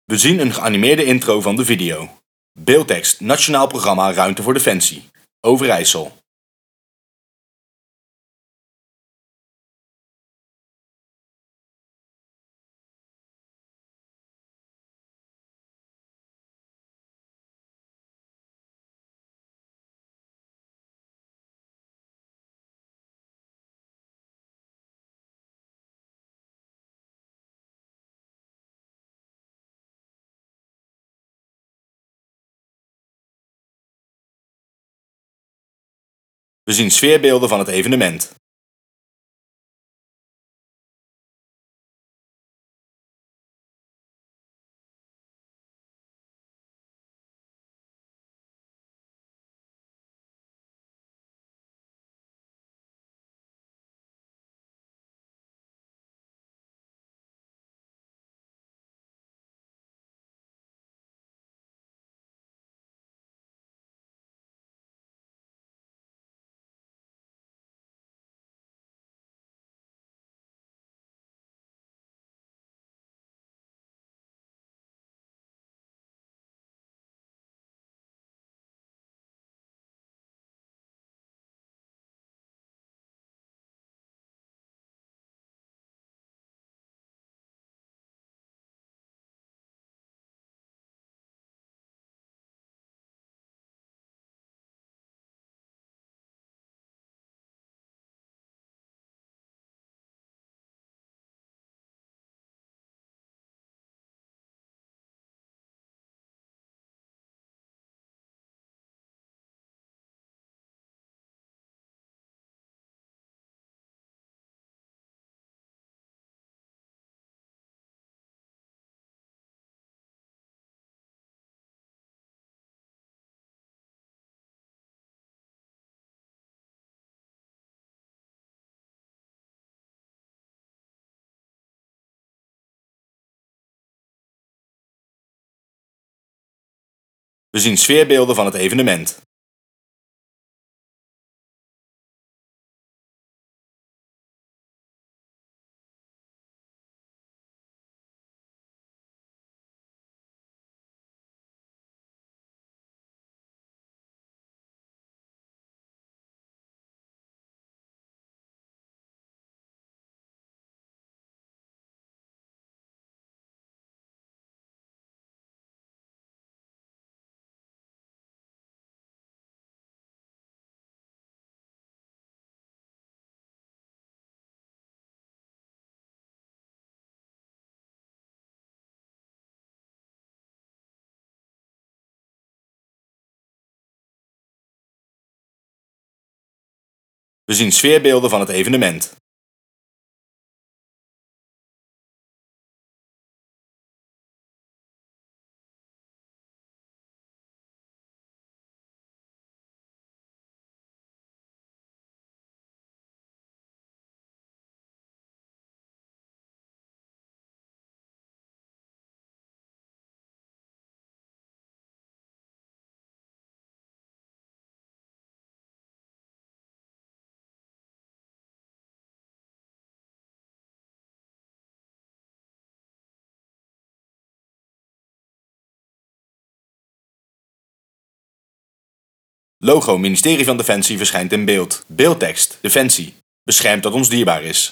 We zien een geanimeerde intro van de video. Beeldtekst Nationaal Programma Ruimte voor Defensie. Overijssel. We zien sfeerbeelden van het evenement. We zien sfeerbeelden van het evenement. We zien sfeerbeelden van het evenement. Logo Ministerie van Defensie verschijnt in beeld. Beeldtekst Defensie. Beschermt wat ons dierbaar is.